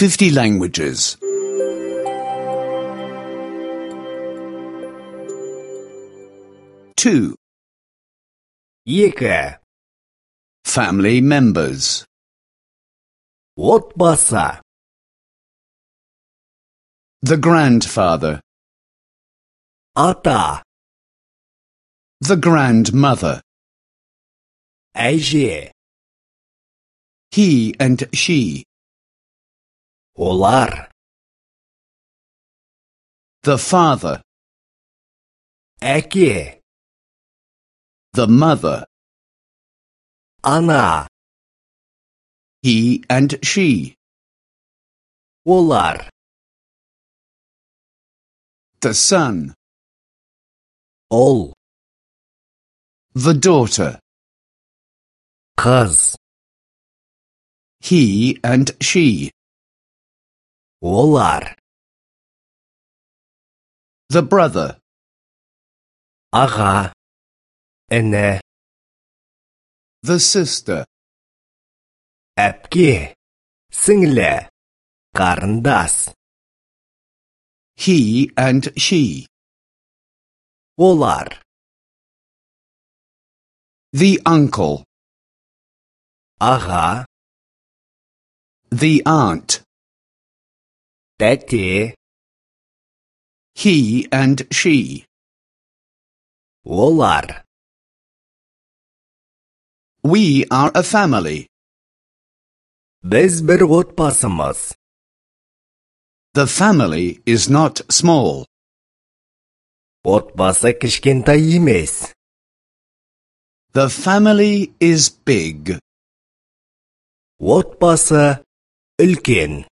50 languages. 2. екі, Family members. отбасы, The grandfather. ата, The grandmother. әже, He and she. олар, The father. әке, The mother. ана, He and she. олар, The son. ол, The daughter. қыз, He and she. олар, The brother. аға, іні, The sister. әпке, сіңлі, қарындас, He and she. олар, The uncle. аға, The aunt. тәте, He and she. олар, We are a family. біз бір отбасымыз. The family is not small. Отбасы кішкентай емес. The family is big. Отбасы үлкен.